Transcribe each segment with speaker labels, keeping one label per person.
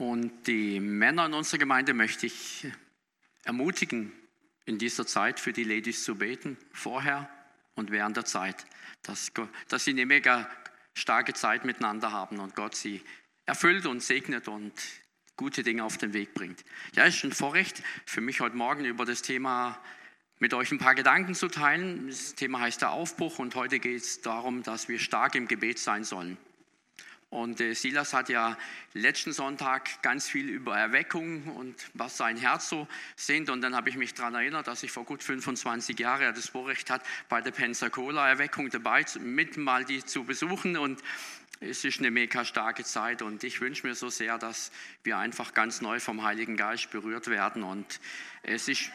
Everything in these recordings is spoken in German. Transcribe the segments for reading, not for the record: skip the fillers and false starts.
Speaker 1: Und die Männer in unserer Gemeinde möchte ich ermutigen, in dieser Zeit für die Ladies zu beten, vorher und während der Zeit, dass sie eine mega starke Zeit miteinander haben und Gott sie erfüllt und segnet und gute Dinge auf den Weg bringt. Ja, es ist ein Vorrecht für mich heute Morgen über das Thema mit euch ein paar Gedanken zu teilen. Das Thema heißt der Aufbruch und heute geht es darum, dass wir stark im Gebet sein sollen. Und Silas hat ja letzten Sonntag ganz viel über Erweckung und was sein Herz so sind. Und dann habe ich mich daran erinnert, dass ich vor gut 25 Jahren das Vorrecht hatte, bei der Pensacola-Erweckung dabei mit mal die zu besuchen. Und es ist eine mega starke Zeit. Und ich wünsche mir so sehr, dass wir einfach ganz neu vom Heiligen Geist berührt werden. Und es ist...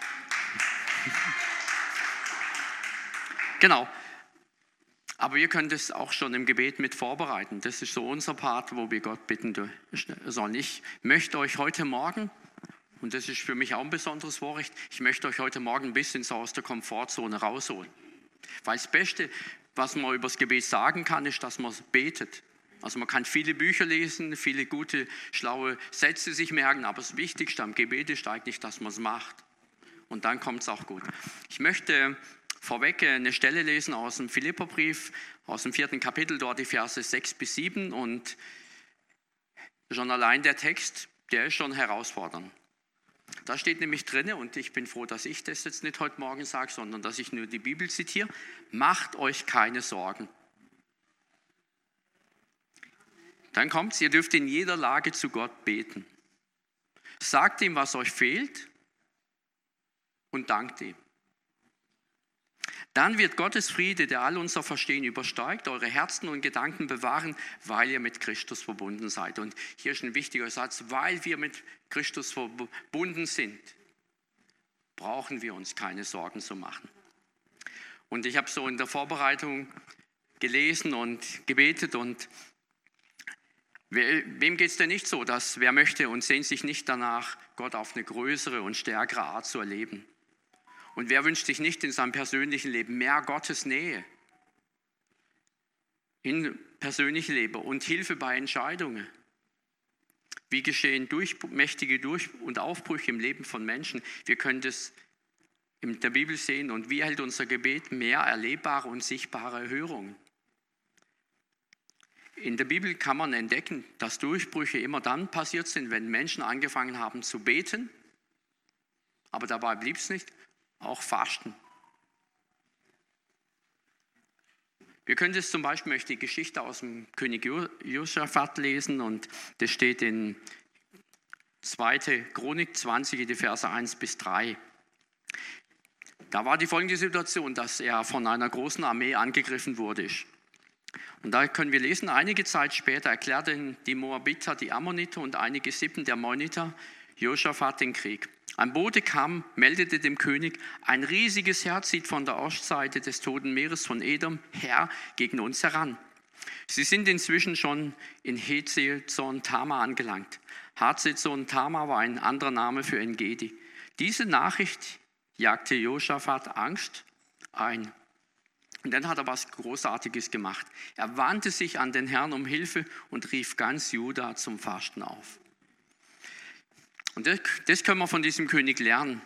Speaker 1: Genau. Aber ihr könnt es auch schon im Gebet mit vorbereiten. Das ist so unser Part, wo wir Gott bitten sollen. Ich möchte euch heute Morgen, und das ist für mich auch ein besonderes Vorrecht, ich möchte euch heute Morgen ein bisschen so aus der Komfortzone rausholen. Weil das Beste, was man über das Gebet sagen kann, ist, dass man betet. Also man kann viele Bücher lesen, viele gute, schlaue Sätze sich merken, aber das Wichtigste am Gebet ist eigentlich, dass man es macht. Und dann kommt es auch gut. Ich möchte vorweg eine Stelle lesen aus dem Philipperbrief, aus dem 4. Kapitel, dort die Verse 6 bis 7. Und schon allein der Text, der ist schon herausfordernd. Da steht nämlich drin, und ich bin froh, dass ich das jetzt nicht heute Morgen sage, sondern dass ich nur die Bibel zitiere: Macht euch keine Sorgen. Dann kommt's, ihr dürft in jeder Lage zu Gott beten. Sagt ihm, was euch fehlt, und dankt ihm. Dann wird Gottes Friede, der all unser Verstehen übersteigt, eure Herzen und Gedanken bewahren, weil ihr mit Christus verbunden seid. Und hier ist ein wichtiger Satz: Weil wir mit Christus verbunden sind, brauchen wir uns keine Sorgen zu machen. Und ich habe so in der Vorbereitung gelesen und gebetet, und wem geht es denn nicht so, dass wer möchte und sehnt sich nicht danach, Gott auf eine größere und stärkere Art zu erleben? Und wer wünscht sich nicht in seinem persönlichen Leben mehr Gottes Nähe, in persönlichem Leben und Hilfe bei Entscheidungen? Wie geschehen mächtige Durch- und Aufbrüche im Leben von Menschen? Wir können das in der Bibel sehen. Und wie erhält unser Gebet mehr erlebbare und sichtbare Erhörungen? In der Bibel kann man entdecken, dass Durchbrüche immer dann passiert sind, wenn Menschen angefangen haben zu beten. Aber dabei blieb es nicht. Auch Fasten. Wir können jetzt zum Beispiel, möchte die Geschichte aus dem König Josaphat lesen, und das steht in 2. Chronik 20, die Verse 1 bis 3. Da war die folgende Situation, dass er von einer großen Armee angegriffen wurde. Und da können wir lesen, einige Zeit später erklärten die Moabiter, die Ammoniter und einige Sippen der Meuniter Josaphat den Krieg. Ein Bote kam, meldete dem König: Ein riesiges Heer zieht von der Ostseite des Toten Meeres von Edom her gegen uns heran. Sie sind inzwischen schon in Hazezon Tamar angelangt. Hazezon Tamar war ein anderer Name für En-Gedi. Diese Nachricht jagte Josaphat Angst ein. Und dann hat er was Großartiges gemacht. Er wandte sich an den Herrn um Hilfe und rief ganz Juda zum Fasten auf. Und das können wir von diesem König lernen.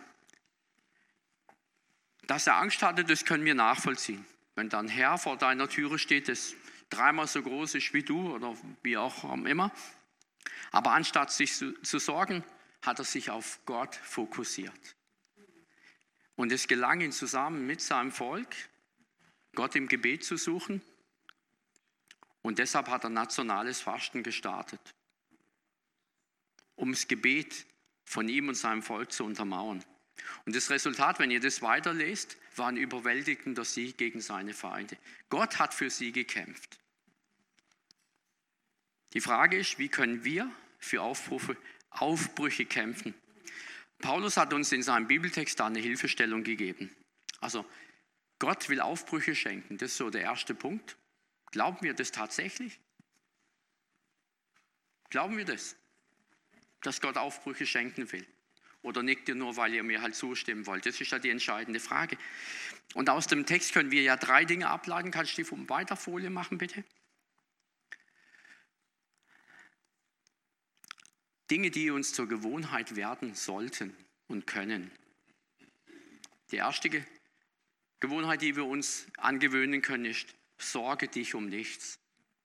Speaker 1: Dass er Angst hatte, das können wir nachvollziehen. Wenn da ein Herr vor deiner Türe steht, das 3-mal so groß ist wie du oder wie auch immer. Aber anstatt sich zu sorgen, hat er sich auf Gott fokussiert. Und es gelang ihm zusammen mit seinem Volk, Gott im Gebet zu suchen. Und deshalb hat er nationales Fasten gestartet, um das Gebet von ihm und seinem Volk zu untermauern. Und das Resultat, wenn ihr das weiterlest, war ein überwältigender Sieg gegen seine Feinde. Gott hat für sie gekämpft. Die Frage ist, wie können wir für Aufbrüche kämpfen? Paulus hat uns in seinem Bibeltext da eine Hilfestellung gegeben. Also Gott will Aufbrüche schenken, das ist so der erste Punkt. Glauben wir das tatsächlich? Glauben wir das? Dass Gott Aufbrüche schenken will? Oder nickt ihr nur, weil ihr mir halt zustimmen wollt? Das ist ja die entscheidende Frage. Und aus dem Text können wir ja 3 Dinge ableiten. Kannst du die Weiterfolie machen, bitte? Dinge, die uns zur Gewohnheit werden sollten und können. Die erste Gewohnheit, die wir uns angewöhnen können, ist: Sorge dich um nichts.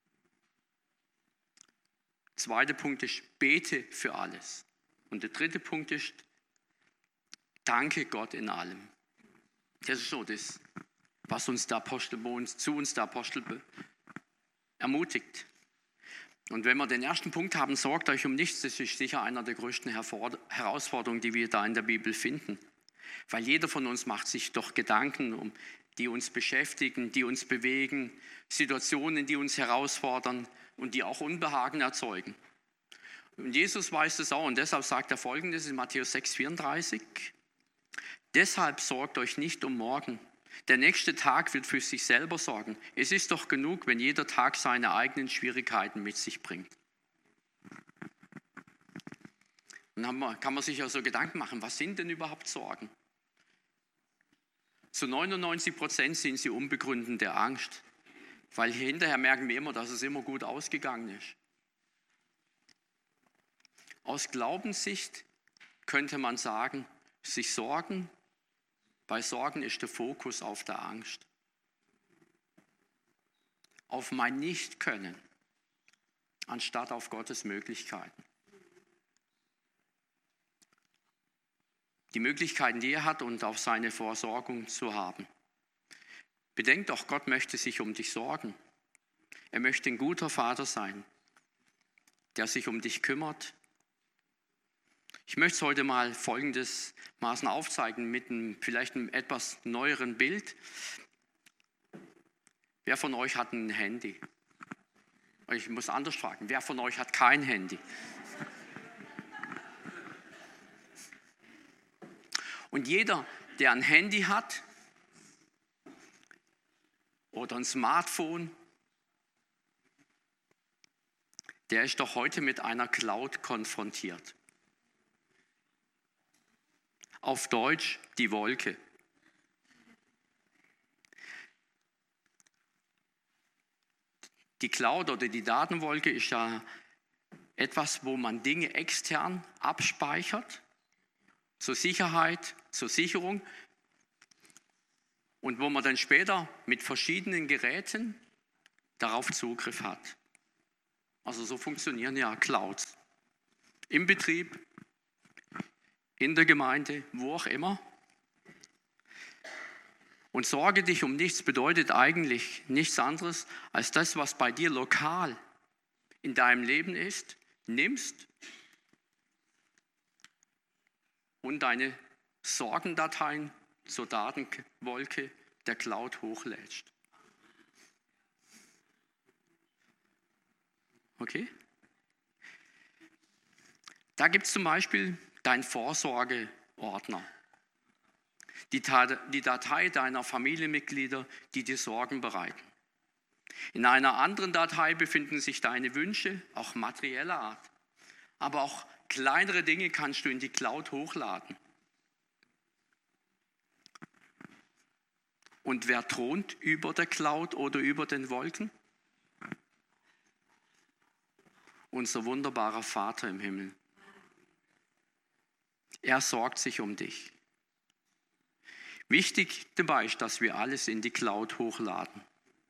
Speaker 1: Zweiter Punkt ist: Bete für alles. Und der dritte Punkt ist: Danke Gott in allem. Das ist so das, was uns der Apostel ermutigt. Und wenn wir den ersten Punkt haben, sorgt euch um nichts, das ist sicher einer der größten Herausforderungen, die wir da in der Bibel finden. Weil jeder von uns macht sich doch Gedanken, die uns beschäftigen, die uns bewegen, Situationen, die uns herausfordern und die auch Unbehagen erzeugen. Und Jesus weiß es auch, und deshalb sagt er Folgendes in Matthäus 6,34: Deshalb sorgt euch nicht um morgen. Der nächste Tag wird für sich selber sorgen. Es ist doch genug, wenn jeder Tag seine eigenen Schwierigkeiten mit sich bringt. Und dann kann man sich ja so Gedanken machen, was sind denn überhaupt Sorgen? Zu 99% sind sie unbegründete Angst, weil hinterher merken wir immer, dass es immer gut ausgegangen ist. Aus Glaubenssicht könnte man sagen, bei Sorgen ist der Fokus auf der Angst, auf mein Nicht-Können, anstatt auf Gottes Möglichkeiten. Die Möglichkeiten, die er hat, und auf seine Versorgung zu haben. Bedenk doch, Gott möchte sich um dich sorgen. Er möchte ein guter Vater sein, der sich um dich kümmert. Ich möchte es heute mal folgendermaßen aufzeigen mit vielleicht einem etwas neueren Bild. Wer von euch hat ein Handy? Ich muss anders fragen, wer von euch hat kein Handy? Und jeder, der ein Handy hat oder ein Smartphone, der ist doch heute mit einer Cloud konfrontiert. Auf Deutsch die Wolke. Die Cloud oder die Datenwolke ist ja etwas, wo man Dinge extern abspeichert, zur Sicherheit, zur Sicherung, und wo man dann später mit verschiedenen Geräten darauf Zugriff hat. Also so funktionieren ja Clouds. Im Betrieb, in der Gemeinde, wo auch immer. Und sorge dich um nichts bedeutet eigentlich nichts anderes, als das, was bei dir lokal in deinem Leben ist, nimmst und deine Sorgendateien zur Datenwolke der Cloud hochlädst. Okay? Da gibt es zum Beispiel deinen Vorsorgeordner. Die Datei deiner Familienmitglieder, die dir Sorgen bereiten. In einer anderen Datei befinden sich deine Wünsche, auch materieller Art. Aber auch kleinere Dinge kannst du in die Cloud hochladen. Und wer thront über der Cloud oder über den Wolken? Unser wunderbarer Vater im Himmel. Er sorgt sich um dich. Wichtig dabei ist, dass wir alles in die Cloud hochladen.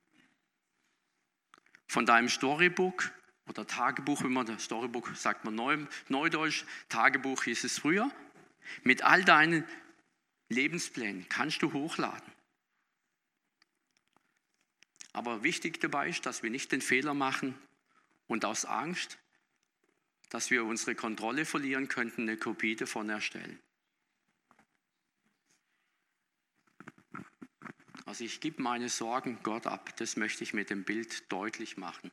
Speaker 1: Von deinem Storybook oder Tagebuch, Storybook sagt man neudeutsch, Tagebuch hieß es früher, mit all deinen Lebensplänen kannst du hochladen. Aber wichtig dabei ist, dass wir nicht den Fehler machen und aus Angst, dass wir unsere Kontrolle verlieren könnten, eine Kopie davon erstellen. Also ich gebe meine Sorgen Gott ab. Das möchte ich mit dem Bild deutlich machen.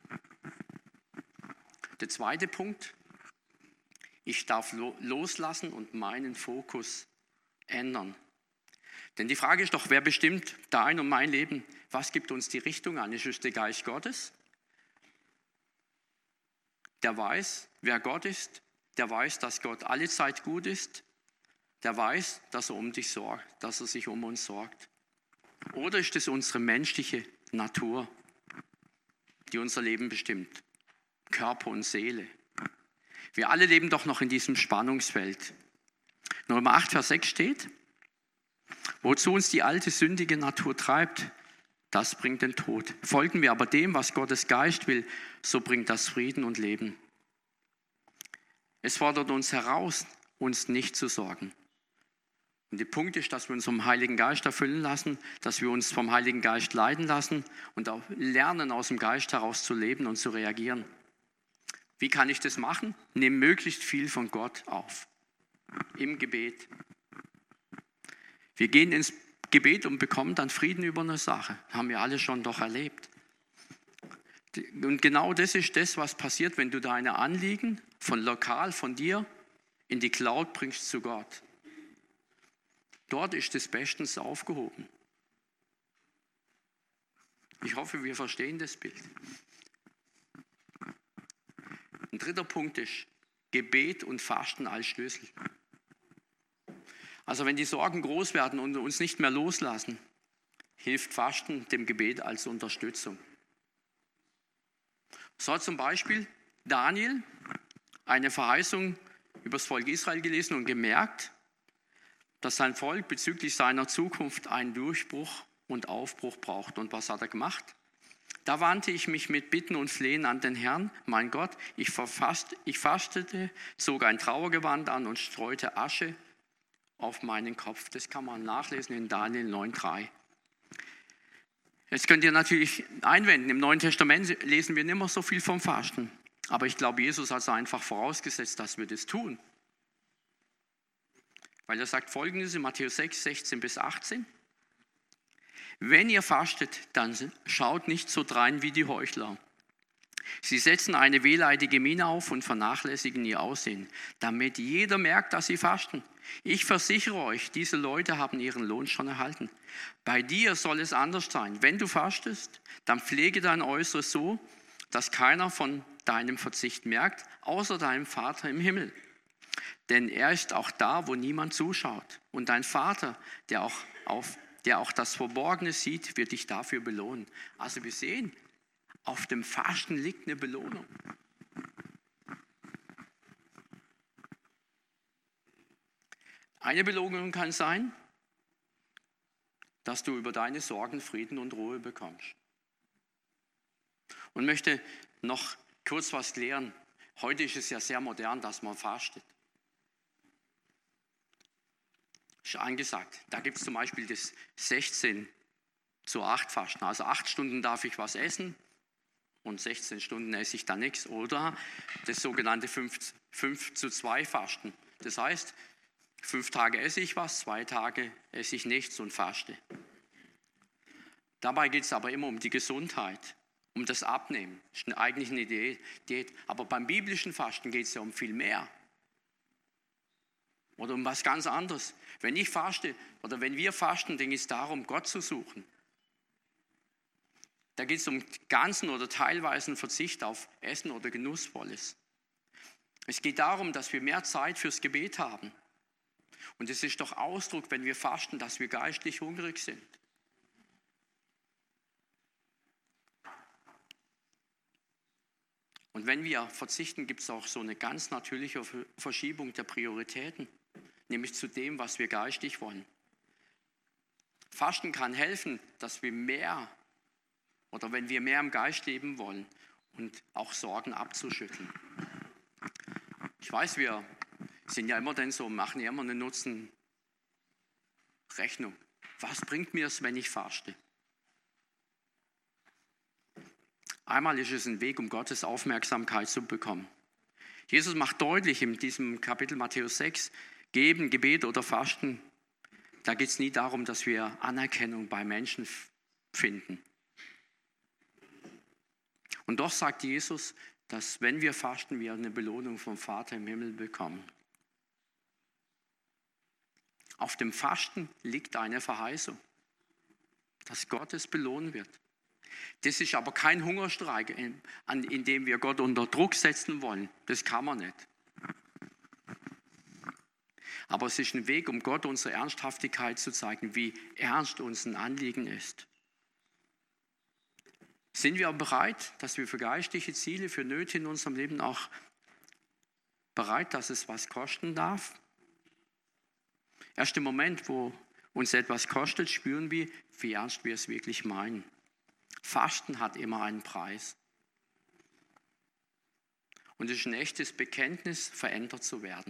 Speaker 1: Der zweite Punkt: Ich darf loslassen und meinen Fokus ändern. Denn die Frage ist doch, wer bestimmt dein und mein Leben? Was gibt uns die Richtung an? Ist es der Geist Gottes? Der weiß, wer Gott ist. Der weiß, dass Gott alle Zeit gut ist. Der weiß, dass er um dich sorgt, dass er sich um uns sorgt. Oder ist es unsere menschliche Natur, die unser Leben bestimmt? Körper und Seele. Wir alle leben doch noch in diesem Spannungsfeld. In Römer 8, Vers 6 steht, wozu uns die alte sündige Natur treibt, das bringt den Tod. Folgen wir aber dem, was Gottes Geist will, so bringt das Frieden und Leben. Es fordert uns heraus, uns nicht zu sorgen. Und der Punkt ist, dass wir uns vom Heiligen Geist erfüllen lassen, dass wir uns vom Heiligen Geist leiten lassen und auch lernen, aus dem Geist heraus zu leben und zu reagieren. Wie kann ich das machen? Nimm möglichst viel von Gott auf. Im Gebet. Wir gehen ins Gebet und bekommen dann Frieden über eine Sache. Haben wir alle schon doch erlebt. Und genau das ist das, was passiert, wenn du deine Anliegen von lokal, von dir, in die Cloud bringst zu Gott. Dort ist es bestens aufgehoben. Ich hoffe, wir verstehen das Bild. Ein dritter Punkt ist Gebet und Fasten als Schlüssel. Also wenn die Sorgen groß werden und uns nicht mehr loslassen, hilft Fasten dem Gebet als Unterstützung. So hat zum Beispiel Daniel eine Verheißung über das Volk Israel gelesen und gemerkt, dass sein Volk bezüglich seiner Zukunft einen Durchbruch und Aufbruch braucht. Und was hat er gemacht? Da wandte ich mich mit Bitten und Flehen an den Herrn, mein Gott. Ich fastete, zog ein Trauergewand an und streute Asche auf meinen Kopf. Das kann man nachlesen in Daniel 9,3. Jetzt könnt ihr natürlich einwenden, im Neuen Testament lesen wir nicht mehr so viel vom Fasten. Aber ich glaube, Jesus hat es einfach vorausgesetzt, dass wir das tun. Weil er sagt Folgendes in Matthäus 6, 16 bis 18. Wenn ihr fastet, dann schaut nicht so drein wie die Heuchler. Sie setzen eine wehleidige Miene auf und vernachlässigen ihr Aussehen, damit jeder merkt, dass sie fasten. Ich versichere euch, diese Leute haben ihren Lohn schon erhalten. Bei dir soll es anders sein. Wenn du fastest, dann pflege dein Äußeres so, dass keiner von deinem Verzicht merkt, außer deinem Vater im Himmel. Denn er ist auch da, wo niemand zuschaut. Und dein Vater, der auch das Verborgene sieht, wird dich dafür belohnen. Also wir sehen, auf dem Fasten liegt eine Belohnung. Eine Belohnung kann sein, dass du über deine Sorgen Frieden und Ruhe bekommst. Und möchte noch kurz was klären. Heute ist es ja sehr modern, dass man fastet. Ist angesagt. Da gibt es zum Beispiel das 16:8 Fasten. Also 8 Stunden darf ich was essen und 16 Stunden esse ich dann nichts. Oder das sogenannte 5:2 Fasten. Das heißt, 5 Tage esse ich was, 2 Tage esse ich nichts und faste. Dabei geht es aber immer um die Gesundheit, um das Abnehmen. Das ist eigentlich eine Diät. Aber beim biblischen Fasten geht es ja um viel mehr. Oder um was ganz anderes. Wenn ich faste oder wenn wir fasten, dann geht es darum, Gott zu suchen. Da geht es um ganzen oder teilweisen Verzicht auf Essen oder Genussvolles. Es geht darum, dass wir mehr Zeit fürs Gebet haben. Und es ist doch Ausdruck, wenn wir fasten, dass wir geistlich hungrig sind. Und wenn wir verzichten, gibt es auch so eine ganz natürliche Verschiebung der Prioritäten, nämlich zu dem, was wir geistig wollen. Fasten kann helfen, dass wir mehr oder wenn wir mehr im Geist leben wollen und auch Sorgen abzuschütteln. Ich weiß, wir sind ja immer dann so, machen ja immer eine Nutzenrechnung. Was bringt mir es, wenn ich faste? Einmal ist es ein Weg, um Gottes Aufmerksamkeit zu bekommen. Jesus macht deutlich in diesem Kapitel Matthäus 6, Geben, Gebet oder Fasten, da geht es nie darum, dass wir Anerkennung bei Menschen finden. Und doch sagt Jesus, dass wenn wir fasten, wir eine Belohnung vom Vater im Himmel bekommen. Auf dem Fasten liegt eine Verheißung, dass Gott es belohnen wird. Das ist aber kein Hungerstreik, in dem wir Gott unter Druck setzen wollen. Das kann man nicht. Aber es ist ein Weg, um Gott unsere Ernsthaftigkeit zu zeigen, wie ernst uns ein Anliegen ist. Sind wir bereit, dass wir für geistliche Ziele, für Nöte in unserem Leben auch bereit, dass es was kosten darf? Erst im Moment, wo uns etwas kostet, spüren wir, wie ernst wir es wirklich meinen. Fasten hat immer einen Preis. Und es ist ein echtes Bekenntnis, verändert zu werden.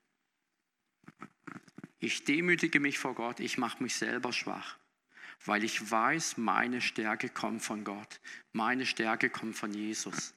Speaker 1: Ich demütige mich vor Gott, ich mache mich selber schwach, weil ich weiß, meine Stärke kommt von Gott. Meine Stärke kommt von Jesus.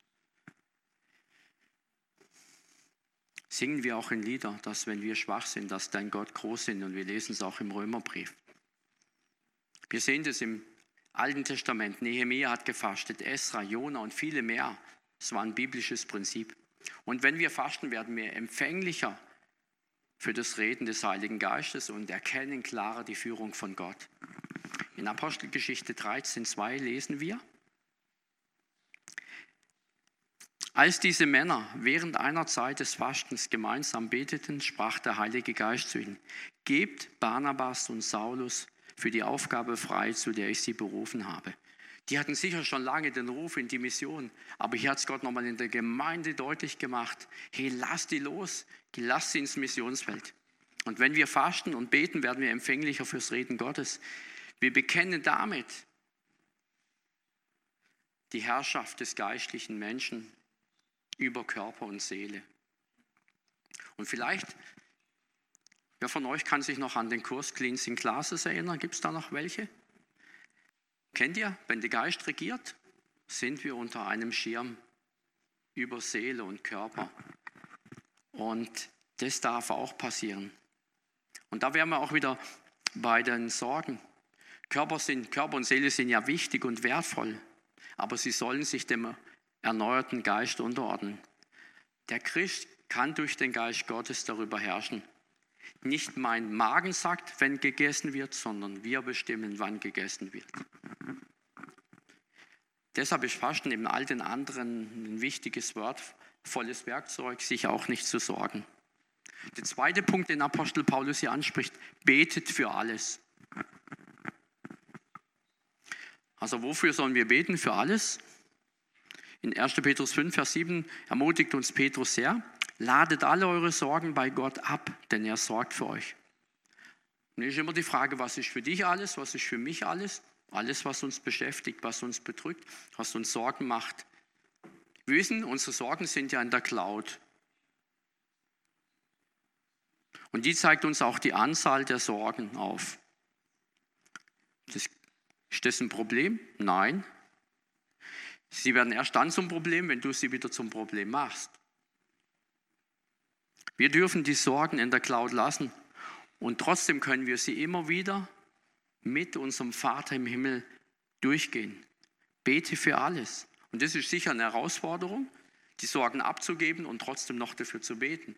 Speaker 1: Singen wir auch in Lieder, dass wenn wir schwach sind, dass dein Gott groß sind, und wir lesen es auch im Römerbrief. Wir sehen das im Alten Testament. Nehemia hat gefastet, Esra, Jona und viele mehr. Es war ein biblisches Prinzip. Und wenn wir fasten, werden wir empfänglicher für das Reden des Heiligen Geistes und erkennen klarer die Führung von Gott. In Apostelgeschichte 13,2 lesen wir: Als diese Männer während einer Zeit des Fastens gemeinsam beteten, sprach der Heilige Geist zu ihnen: Gebt Barnabas und Saulus für die Aufgabe frei, zu der ich sie berufen habe. Die hatten sicher schon lange den Ruf in die Mission, aber hier hat es Gott nochmal in der Gemeinde deutlich gemacht: Hey, lasst die los, lasst sie ins Missionsfeld. Und wenn wir fasten und beten, werden wir empfänglicher fürs Reden Gottes. Wir bekennen damit die Herrschaft des geistlichen Menschen über Körper und Seele. Und vielleicht, wer von euch kann sich noch an den Kurs Cleansing Classes erinnern? Gibt es da noch welche? Kennt ihr, wenn der Geist regiert, sind wir unter einem Schirm über Seele und Körper. Und das darf auch passieren. Und da wären wir auch wieder bei den Sorgen. Körper und Seele sind ja wichtig und wertvoll, aber sie sollen sich dem erneuerten Geist unterordnen. Der Christ kann durch den Geist Gottes darüber herrschen. Nicht mein Magen sagt, wenn gegessen wird, sondern wir bestimmen, wann gegessen wird. Deshalb ist Fasten neben all den anderen ein wichtiges wertvolles Werkzeug, sich auch nicht zu sorgen. Der zweite Punkt, den Apostel Paulus hier anspricht: betet für alles. Also wofür sollen wir beten? Für alles? In 1. Petrus 5, Vers 7 ermutigt uns Petrus sehr: Ladet alle eure Sorgen bei Gott ab, denn er sorgt für euch. Und es ist immer die Frage, was ist für dich alles, was ist für mich alles? Alles, was uns beschäftigt, was uns bedrückt, was uns Sorgen macht. Wir wissen, unsere Sorgen sind ja in der Cloud. Und die zeigt uns auch die Anzahl der Sorgen auf. Ist das ein Problem? Nein. Sie werden erst dann zum Problem, wenn du sie wieder zum Problem machst. Wir dürfen die Sorgen in der Cloud lassen und trotzdem können wir sie immer wieder mit unserem Vater im Himmel durchgehen. Bete für alles. Und das ist sicher eine Herausforderung, die Sorgen abzugeben und trotzdem noch dafür zu beten.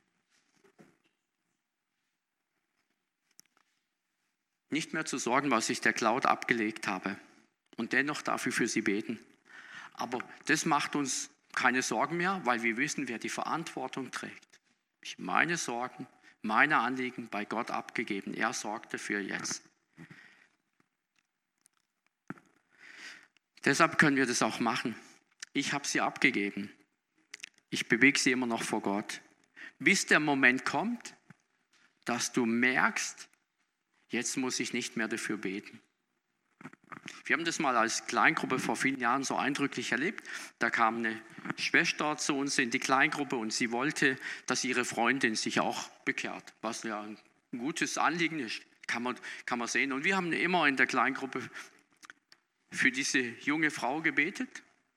Speaker 1: Nicht mehr zu sorgen, was ich der Cloud abgelegt habe, und dennoch darf ich für sie beten. Aber das macht uns keine Sorgen mehr, weil wir wissen, wer die Verantwortung trägt. Ich habe meine Sorgen, meine Anliegen bei Gott abgegeben. Er sorgt dafür jetzt. Deshalb können wir das auch machen. Ich habe sie abgegeben. Ich bewege sie immer noch vor Gott. Bis der Moment kommt, dass du merkst, jetzt muss ich nicht mehr dafür beten. Wir haben das mal als Kleingruppe vor vielen Jahren so eindrücklich erlebt. Da kam eine Schwester zu uns in die Kleingruppe und sie wollte, dass ihre Freundin sich auch bekehrt, was ja ein gutes Anliegen ist, kann man sehen. Und wir haben immer in der Kleingruppe für diese junge Frau gebetet.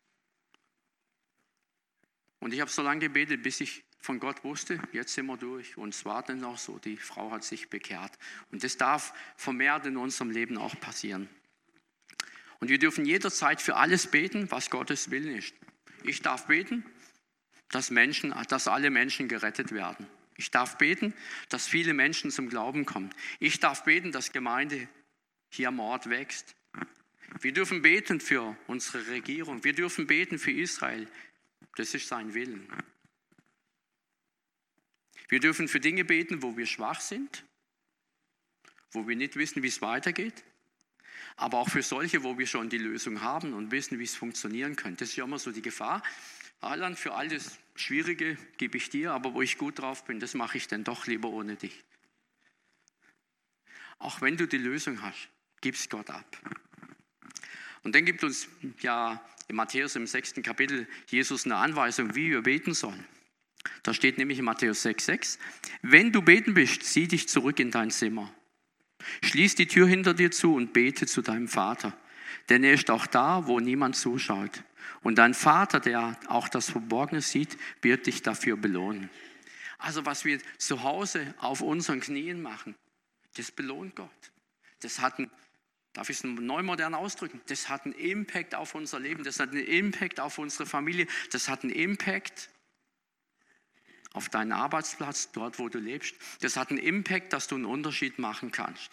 Speaker 1: Und ich habe so lange gebetet, bis ich von Gott wusste, jetzt sind wir durch. Und es war dann auch so, die Frau hat sich bekehrt. Und das darf vermehrt in unserem Leben auch passieren. Und wir dürfen jederzeit für alles beten, was Gottes Willen ist. Ich darf beten, dass alle Menschen gerettet werden. Ich darf beten, dass viele Menschen zum Glauben kommen. Ich darf beten, dass Gemeinde hier am Ort wächst. Wir dürfen beten für unsere Regierung. Wir dürfen beten für Israel. Das ist sein Willen. Wir dürfen für Dinge beten, wo wir schwach sind, wo wir nicht wissen, wie es weitergeht. Aber auch für solche, wo wir schon die Lösung haben und wissen, wie es funktionieren könnte. Das ist ja immer so die Gefahr. Für alles Schwierige gebe ich dir, aber wo ich gut drauf bin, das mache ich dann doch lieber ohne dich. Auch wenn du die Lösung hast, gib's Gott ab. Und dann gibt uns ja in Matthäus im 6. Kapitel Jesus eine Anweisung, wie wir beten sollen. Da steht nämlich in Matthäus 6,6: Wenn du beten bist, zieh dich zurück in dein Zimmer. Schließ die Tür hinter dir zu und bete zu deinem Vater. Denn er ist auch da, wo niemand zuschaut. Und dein Vater, der auch das Verborgene sieht, wird dich dafür belohnen. Also was wir zu Hause auf unseren Knien machen, das belohnt Gott. Das hat einen, darf ich es neu modern ausdrücken, das hat einen Impact auf unser Leben, das hat einen Impact auf unsere Familie, das hat einen Impact auf deinen Arbeitsplatz, dort wo du lebst. Das hat einen Impact, dass du einen Unterschied machen kannst.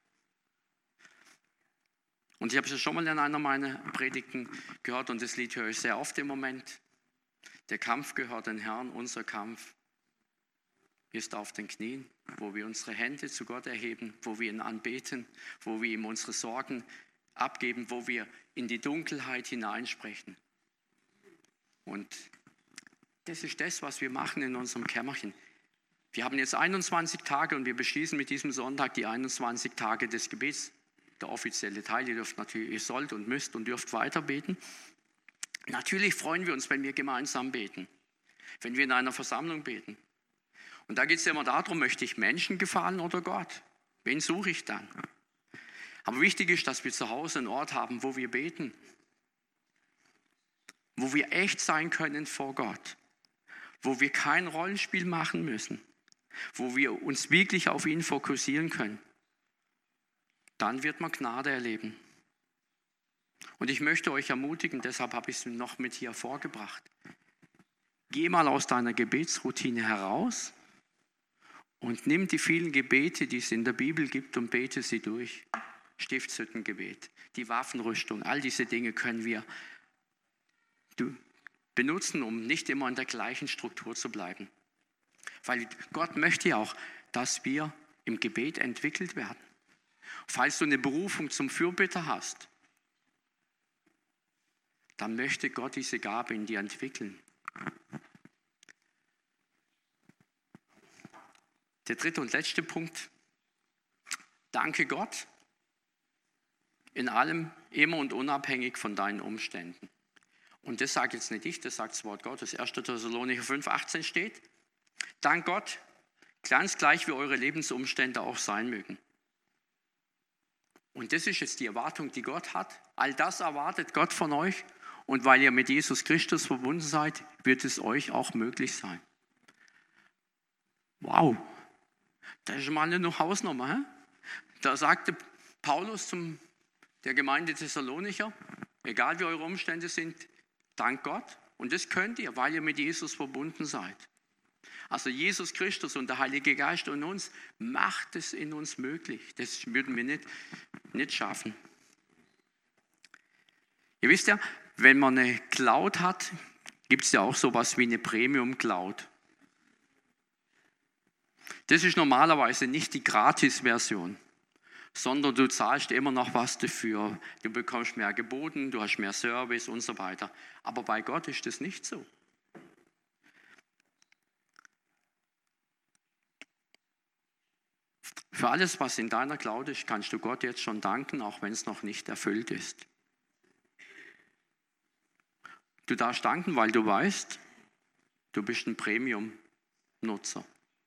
Speaker 1: Und ich habe es ja schon mal in einer meiner Predigten gehört und das Lied höre ich sehr oft im Moment. Der Kampf gehört den Herrn, unser Kampf ist auf den Knien, wo wir unsere Hände zu Gott erheben, wo wir ihn anbeten, wo wir ihm unsere Sorgen abgeben, wo wir in die Dunkelheit hineinsprechen. Und das ist das, was wir machen in unserem Kämmerchen. Wir haben jetzt 21 Tage und wir beschließen mit diesem Sonntag die 21 Tage des Gebets. Der offizielle Teil, ihr sollt und müsst und dürft weiter beten. Natürlich freuen wir uns, wenn wir gemeinsam beten, wenn wir in einer Versammlung beten. Und da geht es ja immer darum, möchte ich Menschen gefallen oder Gott? Wen suche ich dann? Aber wichtig ist, dass wir zu Hause einen Ort haben, wo wir beten, wo wir echt sein können vor Gott, wo wir kein Rollenspiel machen müssen, wo wir uns wirklich auf ihn fokussieren können. Dann wird man Gnade erleben. Und ich möchte euch ermutigen, deshalb habe ich es noch mit hier vorgebracht. Geh mal aus deiner Gebetsroutine heraus und nimm die vielen Gebete, die es in der Bibel gibt, und bete sie durch. Stiftshüttengebet, die Waffenrüstung, all diese Dinge können wir benutzen, um nicht immer in der gleichen Struktur zu bleiben. Weil Gott möchte ja auch, dass wir im Gebet entwickelt werden. Falls du eine Berufung zum Fürbitter hast, dann möchte Gott diese Gabe in dir entwickeln. Der dritte und letzte Punkt. Danke Gott in allem, immer und unabhängig von deinen Umständen. Und das sagt jetzt nicht ich, das sagt das Wort Gottes. 1. Thessalonicher 5,18 steht: Dank Gott, ganz gleich wie eure Lebensumstände auch sein mögen. Und das ist jetzt die Erwartung, die Gott hat. All das erwartet Gott von euch. Und weil ihr mit Jesus Christus verbunden seid, wird es euch auch möglich sein. Wow, das ist mal eine Hausnummer. He? Da sagte Paulus der Gemeinde Thessalonicher, egal wie eure Umstände sind, dank Gott. Und das könnt ihr, weil ihr mit Jesus verbunden seid. Also Jesus Christus und der Heilige Geist und uns macht es in uns möglich. Das würden wir nicht schaffen. Ihr wisst ja, wenn man eine Cloud hat, gibt es ja auch sowas wie eine Premium-Cloud. Das ist normalerweise nicht die Gratis-Version, sondern du zahlst immer noch was dafür. Du bekommst mehr geboten, du hast mehr Service und so weiter. Aber bei Gott ist das nicht so. Für alles, was in deiner Cloud ist, kannst du Gott jetzt schon danken, auch wenn es noch nicht erfüllt ist. Du darfst danken, weil du weißt, du bist ein Premium-Nutzer.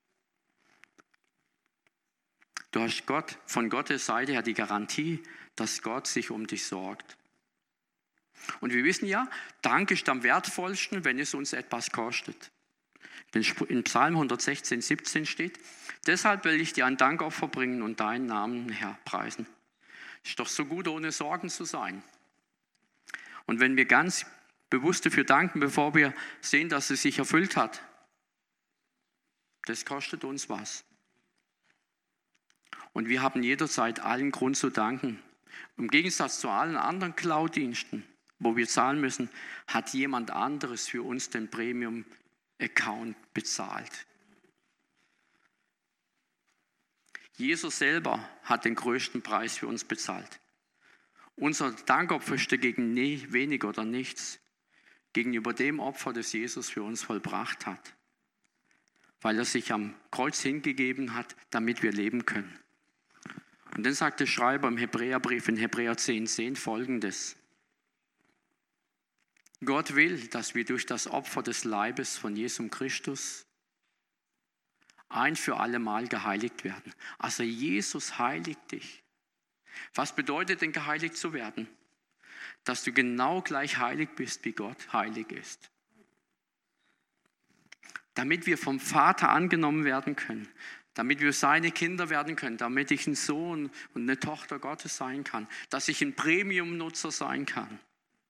Speaker 1: Du hast von Gottes Seite her die Garantie, dass Gott sich um dich sorgt. Und wir wissen ja, Dank ist am wertvollsten, wenn es uns etwas kostet. In Psalm 116, 17 steht: Deshalb will ich dir ein Dankopfer bringen und deinen Namen, Herr, preisen. Ist doch so gut, ohne Sorgen zu sein. Und wenn wir ganz bewusst dafür danken, bevor wir sehen, dass es sich erfüllt hat, das kostet uns was. Und wir haben jederzeit allen Grund zu danken. Im Gegensatz zu allen anderen Cloud-Diensten, wo wir zahlen müssen, hat jemand anderes für uns den Premium-Account bezahlt. Jesus selber hat den größten Preis für uns bezahlt. Unser Dankopfer ist dagegen wenig oder nichts gegenüber dem Opfer, das Jesus für uns vollbracht hat, weil er sich am Kreuz hingegeben hat, damit wir leben können. Und dann sagt der Schreiber im Hebräerbrief in Hebräer 10,10 Folgendes: Gott will, dass wir durch das Opfer des Leibes von Jesum Christus ein für alle Mal geheiligt werden. Also Jesus heiligt dich. Was bedeutet denn geheiligt zu werden? Dass du genau gleich heilig bist, wie Gott heilig ist. Damit wir vom Vater angenommen werden können, damit wir seine Kinder werden können, damit ich ein Sohn und eine Tochter Gottes sein kann, dass ich ein Premium-Nutzer sein kann.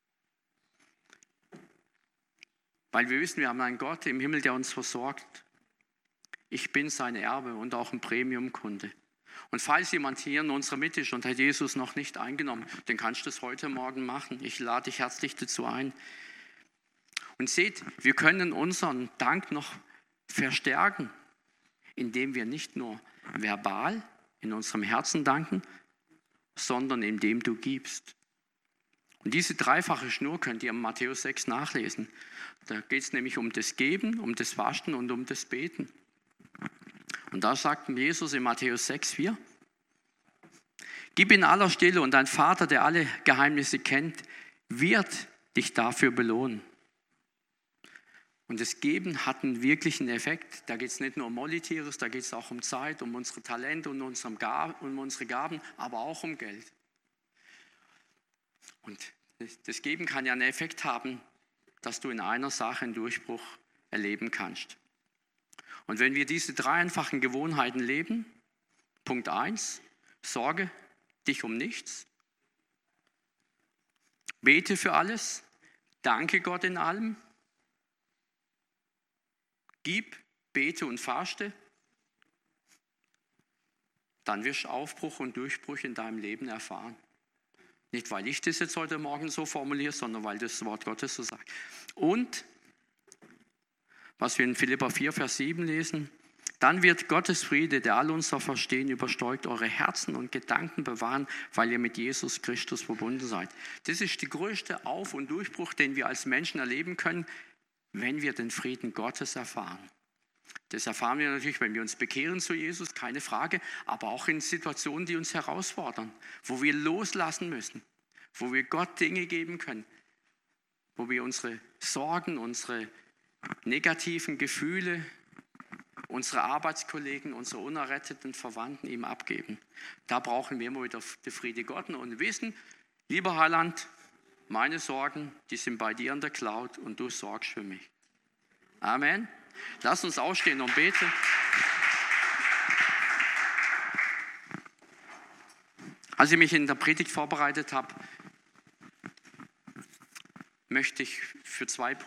Speaker 1: Weil wir wissen, wir haben einen Gott im Himmel, der uns versorgt. Ich bin sein Erbe und auch ein Premium-Kunde. Und falls jemand hier in unserer Mitte ist und hat Jesus noch nicht eingenommen, dann kannst du das heute Morgen machen. Ich lade dich herzlich dazu ein. Und seht, wir können unseren Dank noch verstärken, indem wir nicht nur verbal in unserem Herzen danken, sondern indem du gibst. Und diese dreifache Schnur könnt ihr in Matthäus 6 nachlesen. Da geht es nämlich um das Geben, um das Waschen und um das Beten. Und da sagt Jesus in Matthäus 6,4: Gib in aller Stille und dein Vater, der alle Geheimnisse kennt, wird dich dafür belohnen. Und das Geben hat einen wirklichen Effekt. Da geht es nicht nur um Monetäres, da geht es auch um Zeit, um unsere Talente und um unsere Gaben, aber auch um Geld. Und das Geben kann ja einen Effekt haben, dass du in einer Sache einen Durchbruch erleben kannst. Und wenn wir diese drei einfachen Gewohnheiten leben, Punkt 1, sorge dich um nichts, bete für alles, danke Gott in allem, gib, bete und faste, dann wirst du Aufbruch und Durchbruch in deinem Leben erfahren. Nicht, weil ich das jetzt heute Morgen so formuliere, sondern weil das Wort Gottes so sagt. Und, was wir in Philipper 4, Vers 7 lesen, dann wird Gottes Friede, der all unser Verstehen übersteigt, eure Herzen und Gedanken bewahren, weil ihr mit Jesus Christus verbunden seid. Das ist der größte Auf- und Durchbruch, den wir als Menschen erleben können, wenn wir den Frieden Gottes erfahren. Das erfahren wir natürlich, wenn wir uns bekehren zu Jesus, keine Frage, aber auch in Situationen, die uns herausfordern, wo wir loslassen müssen, wo wir Gott Dinge geben können, wo wir unsere Sorgen, unsere negativen Gefühle, unsere Arbeitskollegen, unsere unerretteten Verwandten ihm abgeben. Da brauchen wir immer wieder den Friede Gottes und wissen, lieber Heiland, meine Sorgen, die sind bei dir in der Cloud und du sorgst für mich. Amen. Lass uns aufstehen und beten. Als ich mich in der Predigt vorbereitet habe, möchte ich für 2 Punkte